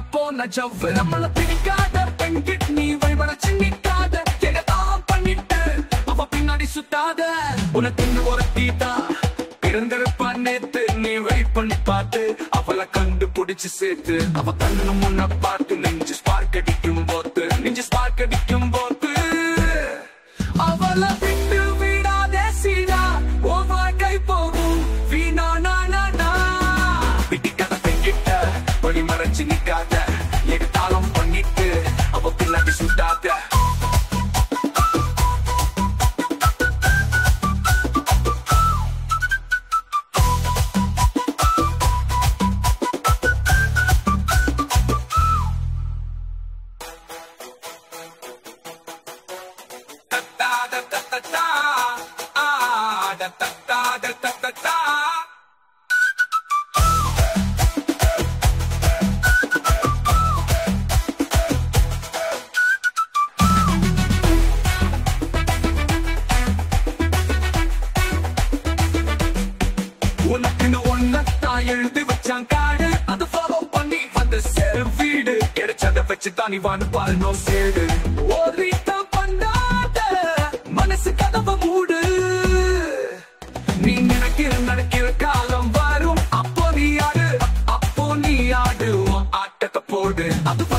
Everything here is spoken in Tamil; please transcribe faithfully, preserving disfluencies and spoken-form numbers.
போன ஜவ்வு நம்மள பிடிக்காத பெண்கிட் நீ வழிபட சின்னிக்காத எகதான் பண்ணிட்டு அவ பின்னாடி சுத்தாத உனக்கு ஒரு தீதா பிறந்திருப்பான் நேத்து நீ வெயிட் பண்ணி பார்த்து அவளை கண்டுபிடிச்சு சேர்த்து அவ கண்ணு முன்ன பார்த்து நெஞ்சு ஸ்பார்க் அடிக்கும் போது நெஞ்சு ஸ்பார்க் அடிக்கும் போது அவளை விட்டு விடாதே சீனா ஓ வாழ்க்கை போகும் வீணா நானா பிடிக்காத பெண்கிட்ட வழி மறைச்சு நிக்காத எகத்தாலும் பண்ணிட்டு அவ பின்னாடி சுத்தாத உனக்குன்னு ஒன்னத்தான் எழுதி வச்சான் காடு அது ஃபாலோ பண்ணி வந்து சேரு வீடு கிடைச்சத வச்சு தானி வான்னு பாருனோ சேடு ஓரித்த பண்ணாத மனசு கதவை மூடு நீ நினைக்கிற நடக்கிற காலம் வரும் அப்போ நீ ஆடு அப்போ நீ ஆடு ஆட்டத்தை போடு அது